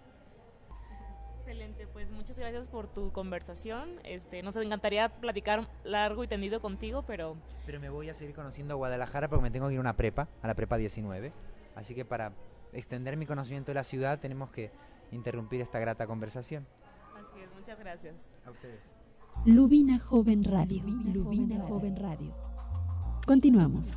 Excelente, pues muchas gracias por tu conversación. Este, nos encantaría platicar largo y tendido contigo, pero... Pero me voy a seguir conociendo Guadalajara porque me tengo que ir a una prepa, a la prepa diecinueve, así que para extender mi conocimiento de la ciudad tenemos que interrumpir esta grata conversación. Así es, muchas gracias. A ustedes. Lubina Joven Radio. Lubina Joven Radio. Continuamos.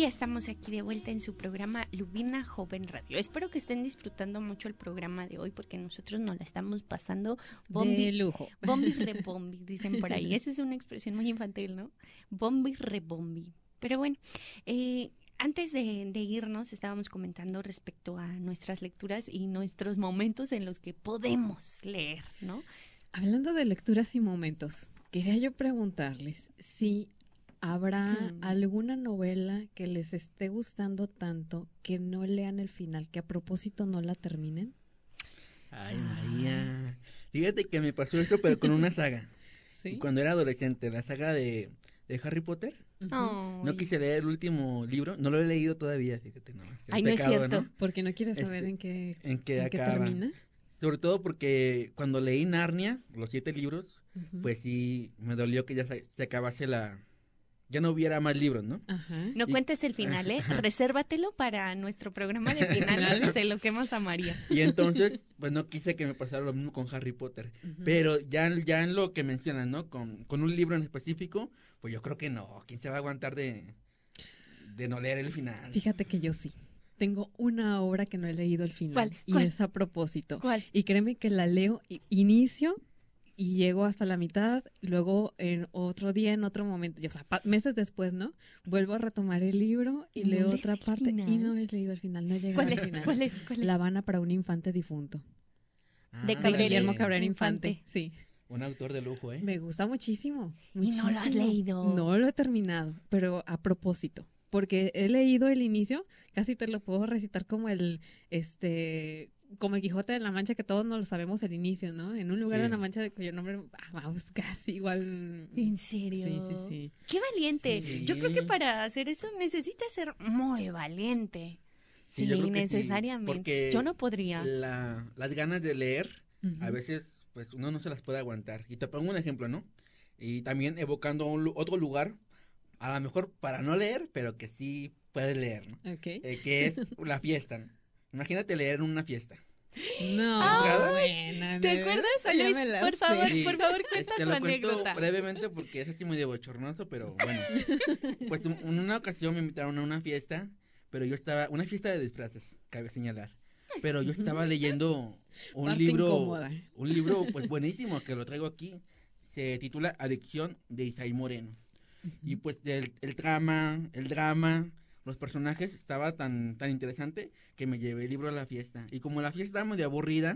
ya estamos aquí de vuelta en su programa Lubina Joven Radio. Espero que estén disfrutando mucho el programa de hoy porque nosotros nos la estamos pasando bombi, de lujo. Bombi rebombi, dicen por ahí. Esa es una expresión muy infantil, ¿no? Bombi rebombi. Pero bueno, eh, antes de, de irnos estábamos comentando respecto a nuestras lecturas y nuestros momentos en los que podemos leer, ¿no? Hablando de lecturas y momentos, quería yo preguntarles si habrá Hmm. alguna novela que les esté gustando tanto que no lean el final, que a propósito no la terminen. Ay, María. Fíjate que me pasó eso, pero con una saga. ¿Sí? Y cuando era adolescente, la saga de, de Harry Potter. Ujú. Ay. No quise leer el último libro, no lo he leído todavía, fíjate, no. Ay, no es cierto. Porque no quieres saber Este, en qué, En qué en qué acaba. termina. Sobre todo porque cuando leí Narnia, los siete libros, Ujú. pues sí, me dolió que ya se, se acabase la... Ya no hubiera más libros, ¿no? Ajá. No Y- cuentes el final, ¿eh? Resérvatelo para nuestro programa de finales y se lo quemas a María. Y entonces, pues no quise que me pasara lo mismo con Harry Potter. Ujú. Pero ya, ya en lo que mencionan, ¿no? Con, con un libro en específico, pues yo creo que no. ¿Quién se va a aguantar de, de no leer el final? Fíjate que yo sí. Tengo una obra que no he leído el final. ¿Cuál? Y ¿Cuál? es a propósito. ¿Cuál? Y créeme que la leo, i- inicio y llego hasta la mitad, luego en otro día, en otro momento, y, o sea, pa- meses después, ¿no? Vuelvo a retomar el libro y ¿Y no leo lees otra el parte final? y no he leído el final, no he llegado ¿Cuál al es? final. ¿Cuál es? ¿Cuál es? La Habana para un infante difunto. Ah, de De Cabrera Guillermo Infante. Cabrera Infante. Sí. Un autor de lujo, ¿eh? Me gusta muchísimo. ¿Y no lo has muchísimo. leído? No lo he terminado, pero a propósito. Porque he leído el inicio, casi te lo puedo recitar como el, este, como el Quijote de la Mancha, que todos nos lo sabemos el inicio, ¿no? En un lugar Sí. de la Mancha de cuyo nombre, ah, vamos, casi igual. ¿En serio? Sí, sí, sí. ¡Qué valiente! Sí. Yo creo que para hacer eso necesitas ser muy valiente. Sí, Sí, yo creo que sí, necesariamente. porque Yo no podría. La, las ganas de leer, a Ujú. veces, pues uno no se las puede aguantar. Y te pongo un ejemplo, ¿no? Y también evocando un lu- otro lugar, a lo mejor para no leer, pero que sí puedes leer, ¿no? Ok. Eh, que es la fiesta. ¿No? Imagínate leer en una fiesta. No, Ay, buena. ¿Te ¿de acuerdas, veras? Ya Luis? me la Por sé. favor, Sí. por favor, cuenta Te tu lo cuento anécdota. brevemente porque es así muy de bochornoso, pero bueno. Pues un- en una ocasión me invitaron a una fiesta, pero yo estaba, una fiesta de disfraces, cabe señalar. Pero yo estaba leyendo un Parte libro, incómoda. un libro pues buenísimo que lo traigo aquí. Se titula Adicción de Isaí Moreno. Y pues el, el trama, el drama, los personajes estaba tan tan interesante que me llevé el libro a la fiesta. Y como la fiesta estaba medio aburrida,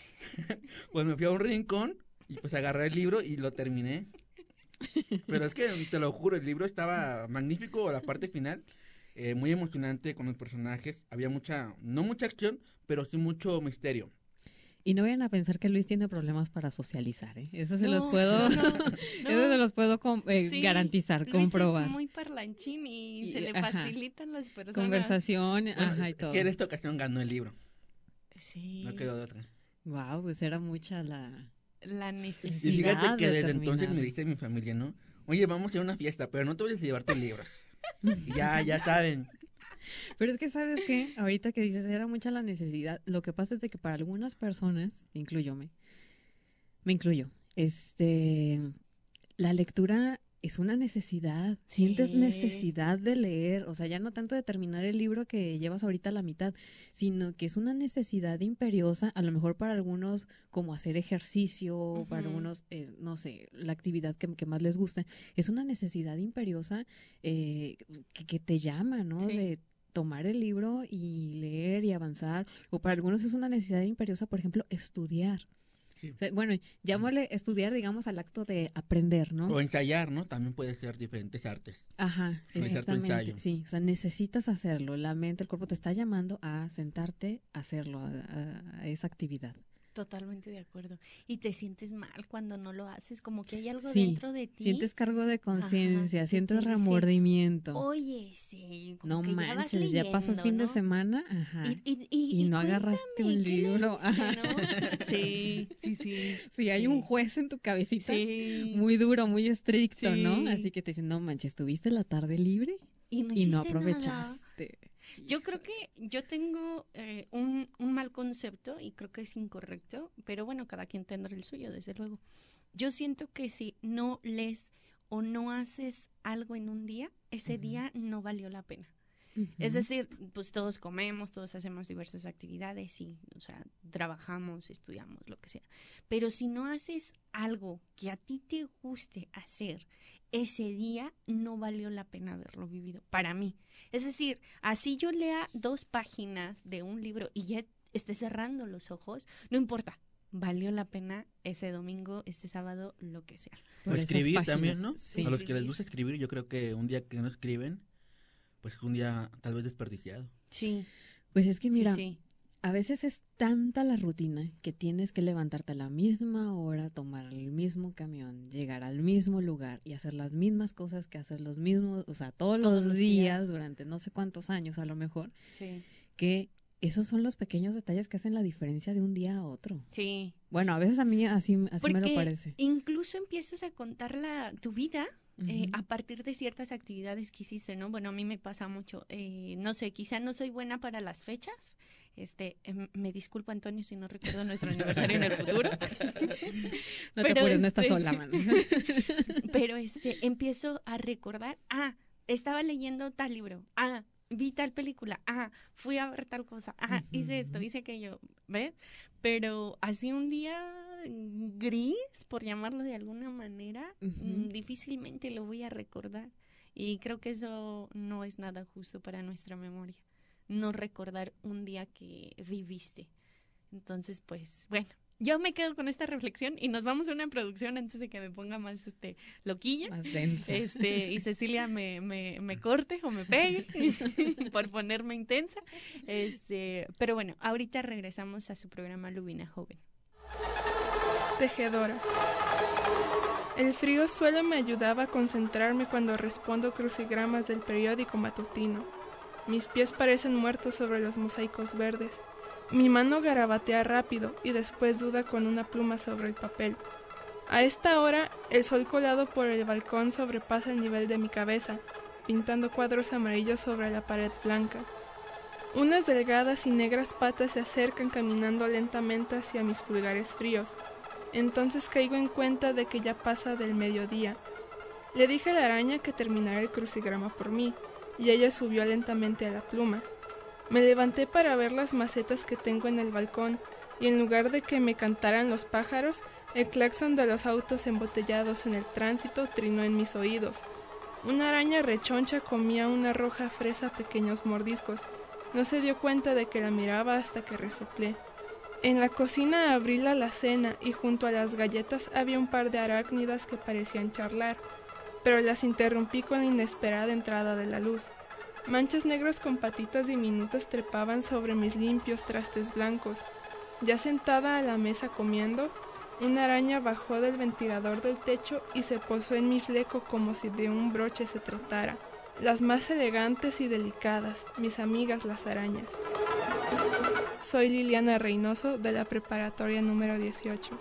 pues me fui a un rincón y pues agarré el libro y lo terminé. Pero es que te lo juro, el libro estaba magnífico, la parte final, eh, muy emocionante con los personajes. Había mucha, no mucha acción, pero sí mucho misterio. Y no vayan a pensar que Luis tiene problemas para socializar, ¿eh? Eso se los No, puedo, no, no. eso se los puedo com- eh, Sí, garantizar, Luis comprobar. es muy parlanchín y, Y- se le ajá. facilitan las personas. Conversación, Bueno, ajá, y es todo. que en esta ocasión ganó el libro, Sí, no quedó de otra. Wow, pues era mucha la... la Y necesidad. fíjate que de desde entonces terminar. me dice mi familia, ¿no? Oye, vamos a ir a una fiesta, pero no te vayas a llevar tus libros. Y ya, ya saben. Pero es que, ¿sabes qué? Ahorita que dices, era mucha la necesidad. Lo que pasa es de que para algunas personas, incluyóme, me incluyo, este, la lectura es una necesidad. Sientes Sí. necesidad de leer, o sea, ya no tanto de terminar el libro que llevas ahorita a la mitad, sino que es una necesidad imperiosa, a lo mejor para algunos como hacer ejercicio, para Ujú. algunos, eh, no sé, la actividad que, que más les gusta, es una necesidad imperiosa eh, que, que te llama, ¿no? Sí. De tomar el libro y leer y avanzar, o para algunos es una necesidad imperiosa, por ejemplo, estudiar. Sí. O sea, bueno, llámale estudiar, digamos, al acto de aprender, ¿no? O ensayar, ¿no? También puede ser diferentes artes. Ajá, Sí. exactamente. ensayo. Sí, o sea, necesitas hacerlo. La mente, el cuerpo te está llamando a sentarte a hacerlo, a, a- a esa actividad. Totalmente de acuerdo. Y te sientes mal cuando no lo haces, como que hay algo Sí, dentro de ti. Sientes cargo de conciencia, que sientes te dice, remordimiento. Oye, sí, como No que ya vas manches, ya pasó el leyendo, fin de ¿no? semana, ajá. Y, y, y, Y no agarraste cuéntame, un ¿qué libro, leíste, ajá. no? Sí, sí, sí. Sí, hay sí. un juez en tu cabecita Sí. muy duro, muy estricto, Sí. ¿no? Así que te dicen, no manches, ¿tuviste la tarde libre? Y no, Y no hiciste nada. aprovechaste. Yo creo que yo tengo eh, un, un mal concepto y creo que es incorrecto, pero bueno, cada quien tendrá el suyo, desde luego. Yo siento que si no lees o no haces algo en un día, ese Ujú. día no valió la pena. Ujú. Es decir, pues todos comemos, todos hacemos diversas actividades y, o sea, trabajamos, estudiamos, lo que sea. Pero si no haces algo que a ti te guste hacer ese día, no valió la pena haberlo vivido, para mí. Es decir, así yo lea dos páginas de un libro y ya esté cerrando los ojos, no importa. Valió la pena ese domingo, ese sábado, lo que sea. O Por esas escribir páginas, también, ¿no? sí. A los que les Escribir. gusta escribir, yo creo que un día que no escriben, pues es un día tal vez desperdiciado. Sí, Pues es que mira, sí, sí. a veces es tanta la rutina que tienes que levantarte a la misma hora, tomar el mismo camión, llegar al mismo lugar y hacer las mismas cosas que hacer los mismos, o sea, todos, Todos los, los días, días. durante no sé cuántos años a lo mejor, Sí, que esos son los pequeños detalles que hacen la diferencia de un día a otro. sí. Bueno, a veces a mí así, así me lo Porque parece. incluso empiezas a contar la, tu vida eh, Ujú. a partir de ciertas actividades que hiciste, ¿no? Bueno, a mí me pasa mucho. Eh, no sé, quizá no soy buena para las fechas. Este, em, me disculpo, Antonio, si no recuerdo nuestro aniversario en el futuro. No te Pero, apures, no estás este, sola, mano. Pero este, empiezo a recordar, ah, estaba leyendo tal libro, ah, vi tal película, ah, fui a ver tal cosa, ah, hice esto, hice aquello, ¿ves? Pero así un día gris, por llamarlo de alguna manera, Ujú. mm, difícilmente lo voy a recordar. Y creo que eso no es nada justo para nuestra memoria, no recordar un día que viviste. Entonces, pues, bueno, yo me quedo con esta reflexión y nos vamos a una producción antes de que me ponga más este loquilla. Más densa. Este, y Cecilia me, me, me corte o me pegue por ponerme intensa. Este, pero bueno, ahorita regresamos a su programa Lubina Joven. Tejedoras. El frío suelo me ayudaba a concentrarme cuando respondo crucigramas del periódico matutino. Mis pies parecen muertos sobre los mosaicos verdes. Mi mano garabatea rápido y después duda con una pluma sobre el papel. A esta hora, el sol colado por el balcón sobrepasa el nivel de mi cabeza, pintando cuadros amarillos sobre la pared blanca. Unas delgadas y negras patas se acercan caminando lentamente hacia mis pulgares fríos. Entonces caigo en cuenta de que ya pasa del mediodía. Le dije a la araña que terminara el crucigrama por mí, y ella subió lentamente a la pluma. Me levanté para ver las macetas que tengo en el balcón, y en lugar de que me cantaran los pájaros, el claxon de los autos embotellados en el tránsito trinó en mis oídos. Una araña rechoncha comía una roja fresa a pequeños mordiscos. No se dio cuenta de que la miraba hasta que resoplé. En la cocina abrí la alacena y junto a las galletas había un par de arácnidas que parecían charlar, pero las interrumpí con la inesperada entrada de la luz. Manchas negras con patitas diminutas trepaban sobre mis limpios trastes blancos. Ya sentada a la mesa comiendo, una araña bajó del ventilador del techo y se posó en mi fleco como si de un broche se tratara. Las más elegantes y delicadas, mis amigas las arañas. Soy Liliana Reynoso, de la preparatoria número dieciocho.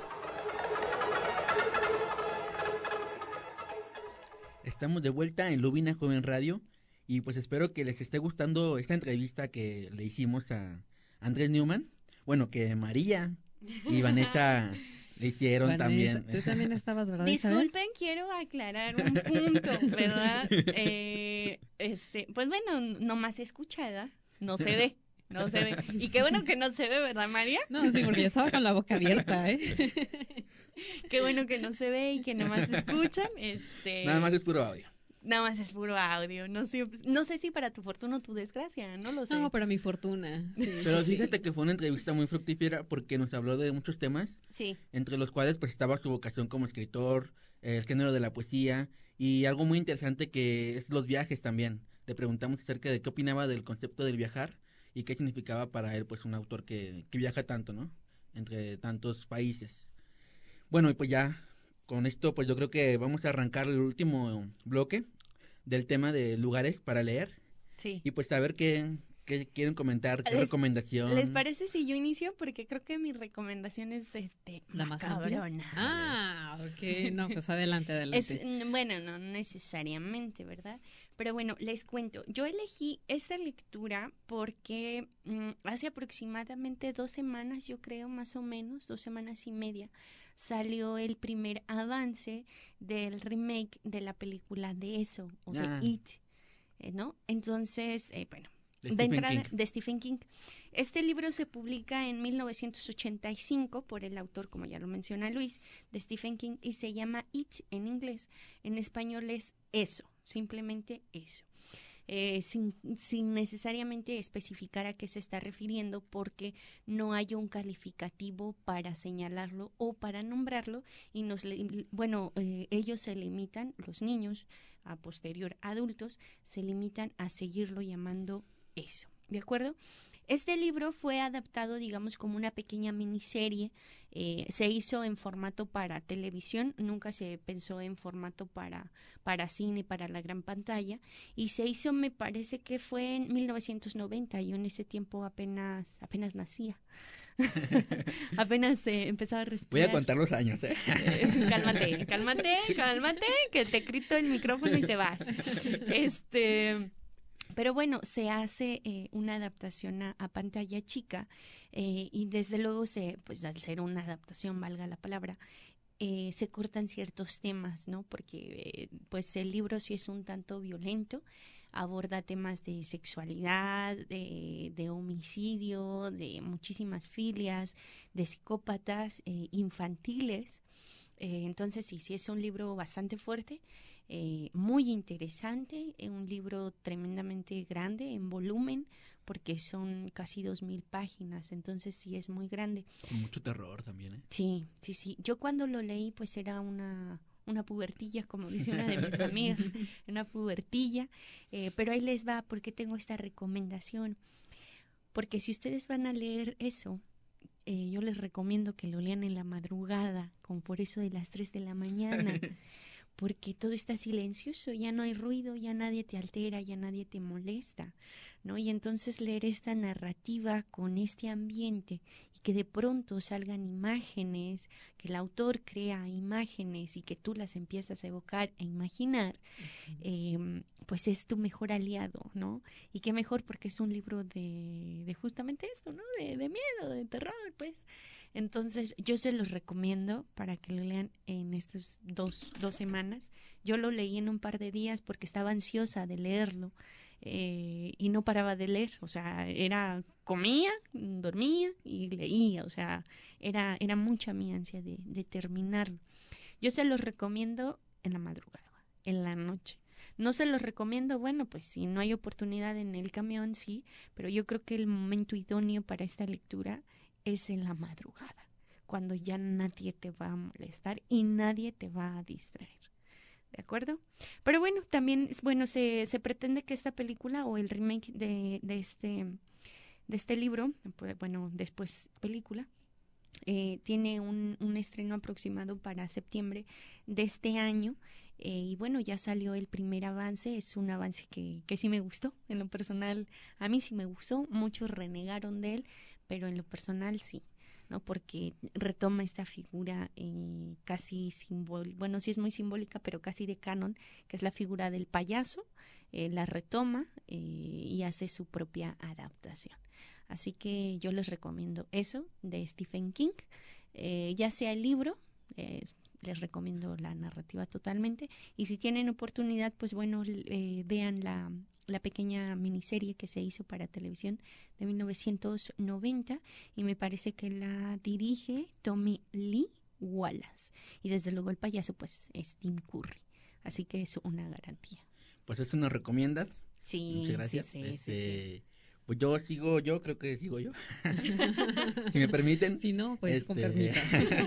Estamos de vuelta en Lubina Joven Radio y pues espero que les esté gustando esta entrevista que le hicimos a Andrés Newman. Bueno, que María y Vanessa le hicieron Vanessa, también. Tú también estabas, ¿verdad, Isabel? Disculpen, quiero aclarar un punto, ¿verdad? Eh, este, pues bueno, nomás se escucha, ¿verdad? No se ve, no se ve. Y qué bueno que no se ve, ¿verdad, María? No, sí, porque yo estaba con la boca abierta, ¿eh? Qué bueno que no se ve y que nomás se escuchan. Este, Nada más es puro audio. Nada más es puro audio. No sé, no sé si para tu fortuna o tu desgracia, no lo sé. No, para mi fortuna. Sí, Pero sí, sí. fíjate que fue una entrevista muy fructífera porque nos habló de muchos temas, Sí, entre los cuales pues estaba su vocación como escritor, el género de la poesía y algo muy interesante que es los viajes también. Le preguntamos acerca de qué opinaba del concepto del viajar y qué significaba para él pues un autor que, que viaja tanto, ¿no? Entre tantos países. Bueno, y pues ya con esto pues yo creo que vamos a arrancar el último bloque del tema de lugares para leer sí. y pues a ver qué, qué quieren comentar, qué Les- recomendación. ¿Les parece si yo inicio? Porque creo que mi recomendación es este ¿La más amplia? macabrona. Ah, ok. No, pues adelante, adelante. Es, mm, bueno, no necesariamente, ¿verdad? Pero bueno, les cuento. Yo elegí esta lectura porque mm, hace aproximadamente dos semanas, yo creo, más o menos, dos semanas y media, salió el primer avance del remake de la película de Eso, o Ah. de It. eh, ¿no? Entonces, eh, bueno, De de, Stephen entrada, King. de Stephen King. Este libro se publica en mil novecientos ochenta y cinco por el autor, como ya lo menciona Luis, de Stephen King, y se llama It en inglés. En español es Eso, simplemente Eso. Eh, sin, sin necesariamente especificar a qué se está refiriendo, porque no hay un calificativo para señalarlo o para nombrarlo, y nos bueno eh, ellos se limitan, los niños a posterior adultos se limitan a seguirlo llamando Eso, ¿de acuerdo? Este libro fue adaptado, digamos, como una pequeña miniserie. Eh, se hizo en formato para televisión, nunca se pensó en formato para, para cine, para la gran pantalla. Y se hizo, me parece que fue en mil novecientos noventa. Yo en ese tiempo apenas, apenas nacía. apenas eh, empezaba a respirar. Voy a contar los años, ¿eh? eh cálmate, cálmate, cálmate, que te grito el micrófono y te vas. Este... Pero bueno, se hace eh, una adaptación a, a pantalla chica eh, y desde luego, se, pues al ser una adaptación, valga la palabra, eh, se cortan ciertos temas, ¿no? Porque eh, pues el libro sí es un tanto violento, aborda temas de sexualidad, de, de homicidio, de muchísimas filias, de psicópatas eh, infantiles. Eh, entonces sí, sí es un libro bastante fuerte. Eh, muy interesante, eh, un libro tremendamente grande en volumen, porque son casi dos mil páginas, entonces sí es muy grande. Con mucho terror también, ¿eh? Sí, sí, sí. Yo cuando lo leí, pues era una, una pubertilla, como dice una de mis amigas, una pubertilla, eh, pero ahí les va, porque tengo esta recomendación, porque si ustedes van a leer eso, eh, yo les recomiendo que lo lean en la madrugada, como por eso de las tres de la mañana. Porque todo está silencioso, ya no hay ruido, ya nadie te altera, ya nadie te molesta, ¿no? Y entonces leer esta narrativa con este ambiente y que de pronto salgan imágenes, que el autor crea imágenes y que tú las empiezas a evocar e imaginar, uh-huh. eh, pues es tu mejor aliado, ¿no? Y qué mejor porque es un libro de, de justamente esto, ¿no? De, de miedo, de terror, pues. Entonces, yo se los recomiendo para que lo lean en estas dos, dos semanas. Yo lo leí en un par de días porque estaba ansiosa de leerlo eh, y no paraba de leer. O sea, era comía, dormía y leía. O sea, era, era mucha mi ansia de, de terminarlo. Yo se los recomiendo en la madrugada, en la noche. No se los recomiendo, bueno, pues si no hay oportunidad en el camión, sí, pero yo creo que el momento idóneo para esta lectura es en la madrugada, cuando ya nadie te va a molestar y nadie te va a distraer, ¿de acuerdo? Pero bueno, también, bueno, se, se pretende que esta película o el remake de, de, este, de este libro, pues, bueno, después película, eh, tiene un, un estreno aproximado para septiembre de este año. Eh, y bueno, ya salió el primer avance, es un avance que, que sí me gustó, en lo personal, a mí sí me gustó, muchos renegaron de él, pero en lo personal sí, ¿no? Porque retoma esta figura eh, casi simbólica, bueno, sí es muy simbólica, pero casi de canon, que es la figura del payaso, eh, la retoma eh, y hace su propia adaptación. Así que yo les recomiendo eso de Stephen King, eh, ya sea el libro, eh, les recomiendo la narrativa totalmente, y si tienen oportunidad, pues bueno, eh, vean la la pequeña miniserie que se hizo para televisión de mil novecientos noventa y me parece que la dirige Tommy Lee Wallace y desde luego el payaso pues es Tim Curry, así que es una garantía. Pues eso nos recomiendas. Sí, muchas gracias. Sí, sí, este, sí, sí. Pues yo sigo, yo creo que sigo yo. Si me permiten. Si no, pues este, con permiso.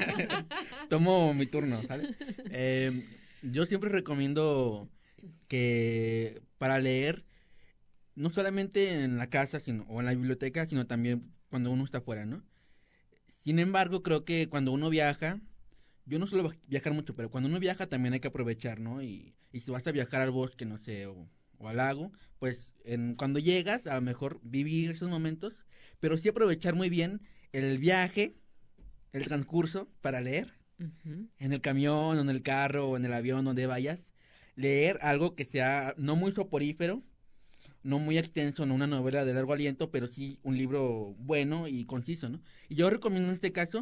Tomo mi turno, ¿sale? Eh, yo siempre recomiendo que para leer, no solamente en la casa sino o en la biblioteca, sino también cuando uno está afuera, ¿no? Sin embargo, creo que cuando uno viaja, yo no suelo viajar mucho, pero cuando uno viaja también hay que aprovechar, ¿no? Y, y si vas a viajar al bosque, no sé, o, o al lago, pues en, cuando llegas, a lo mejor vivir esos momentos, pero sí aprovechar muy bien el viaje, el transcurso para leer, uh-huh. En el camión, o en el carro, o en el avión, donde vayas, leer algo que sea no muy soporífero, no muy extenso, no una novela de largo aliento, pero sí un libro bueno y conciso, ¿no? Y yo recomiendo en este caso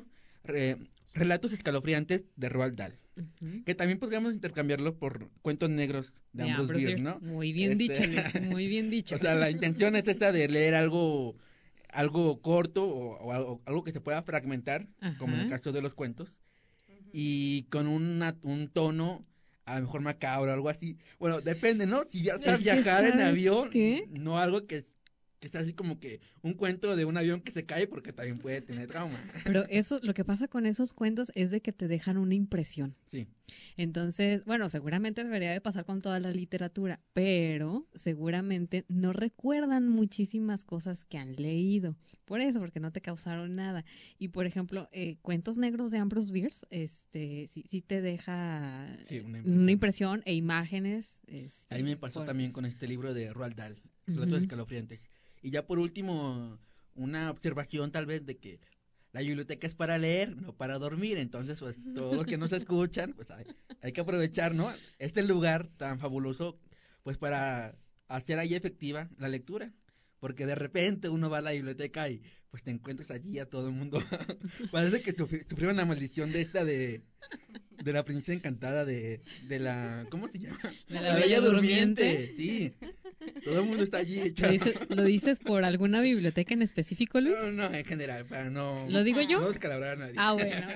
re- Relatos escalofriantes de Roald Dahl. Ujú. Que también podríamos intercambiarlo por Cuentos negros de, De Ambrose Ambrose Bierce, Bierce. ¿no? Muy bien Este, dicho, Luis, muy bien dicho. O sea, la intención es esta de leer algo, algo corto o, o algo, algo que se pueda fragmentar, como en el Ajá. caso de los cuentos, y con una, un tono a lo mejor macabro o algo así. Bueno, depende, ¿no? Si vas a Es que, viajar en ¿sabes avión, qué? no algo que, que sea así como que un cuento de un avión que se cae porque también puede tener trauma. Pero eso, lo que pasa con esos cuentos es de que te dejan una impresión. Sí. Entonces, bueno, seguramente debería de pasar con toda la literatura, pero seguramente no recuerdan muchísimas cosas que han leído. Por eso, porque no te causaron nada. Y, por ejemplo, eh, Cuentos Negros de Ambrose Bierce, este, sí, sí te deja Sí, una una impresión. impresión, e imágenes. Este, A mí me pasó fuertes. también con este libro de Roald Dahl, Relatos Ujú. escalofriantes. Y ya por último, una observación tal vez de que la biblioteca es para leer, no para dormir. Entonces, pues, todos los que nos escuchan, pues hay, hay que aprovechar, ¿no? Este lugar tan fabuloso, pues para hacer ahí efectiva la lectura. Porque de repente uno va a la biblioteca y pues te encuentras allí a todo el mundo. Parece que sufri- sufrieron la maldición de esta de, de la princesa encantada de, de la, ¿cómo se llama? De la Bella Durmiente. Sí, todo el mundo está allí ¿Lo echado. dices, ¿Lo dices por alguna biblioteca en específico, Luis? No, no, en general, para no... ¿Lo digo yo? No descalabrar a nadie. Ah, bueno,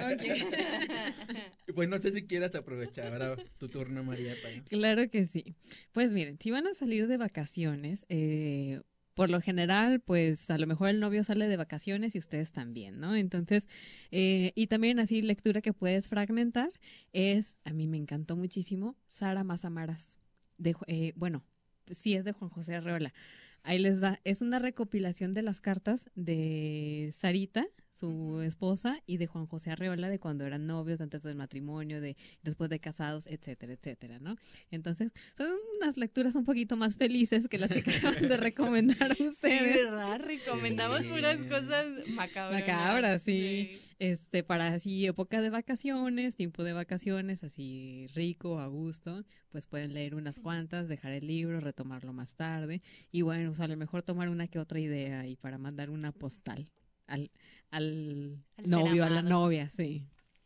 ok. Pues no sé si quieras aprovechar ahora tu turno, María. Para... Claro que sí. Pues miren, si van a salir de vacaciones, eh, por lo general, pues a lo mejor el novio sale de vacaciones y ustedes también, ¿no? Entonces, eh, y también así lectura que puedes fragmentar es, a mí me encantó muchísimo, Sara más Amaras. De, Ju- eh, bueno, sí es de Juan José Arreola. Ahí les va. Es una recopilación de las cartas de Sarita, su esposa, y de Juan José Arreola, de cuando eran novios, antes del matrimonio, de después de casados, etcétera, etcétera, ¿no? Entonces, son unas lecturas un poquito más felices que las que acaban de recomendar Sí, ustedes. ¿verdad? Recomendamos Sí. puras cosas macabras. Macabras, sí. Este, para así época de vacaciones, tiempo de vacaciones, así rico, a gusto, pues pueden leer unas cuantas, dejar el libro, retomarlo más tarde, y bueno, o sea, a lo mejor tomar una que otra idea y para mandar una postal al, al, Al ser novio, a la amado. novia, sí.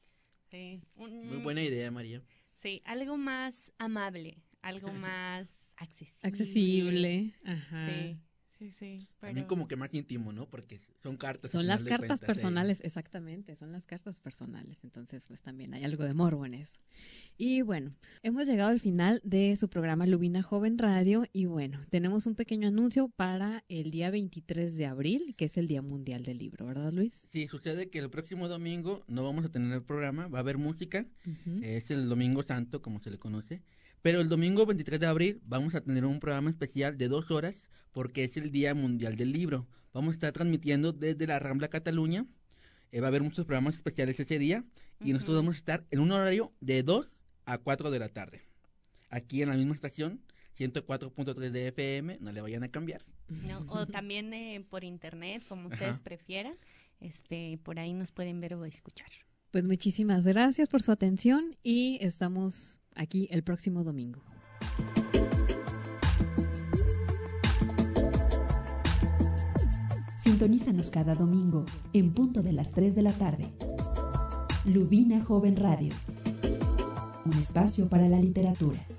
Sí. Un- Muy buena idea, María. Sí, algo más amable, algo más accesible. Accesible, ajá. Sí, sí, sí. También pero- como que más íntimo, ¿no? Porque son cartas. al Son las final de cartas cuentas, eh. personales, exactamente, son las cartas personales, entonces pues también hay algo de morbo en eso. Y bueno, hemos llegado al final de su programa Lubina Joven Radio y bueno, tenemos un pequeño anuncio para el día veintitrés de abril, que es el Día Mundial del Libro, ¿verdad, Luis? Sí, sucede que el próximo domingo no vamos a tener el programa, va a haber música, Ujú. es el Domingo Santo, como se le conoce, pero el domingo veintitrés de abril vamos a tener un programa especial de dos horas porque es el Día Mundial del Libro. Vamos a estar transmitiendo desde la Rambla Cataluña, eh, va a haber muchos programas especiales ese día y nosotros vamos a estar en un horario de dos a cuatro de la tarde, aquí en la misma estación, ciento cuatro punto tres de F M, no le vayan a cambiar. ¿no? O también eh, por internet, como ustedes Ajá. prefieran. Este, por ahí nos pueden ver o escuchar. Pues muchísimas gracias por su atención y estamos aquí el próximo domingo. Sintonízanos cada domingo en punto de las tres de la tarde. Lubina Joven Radio. Un espacio para la literatura.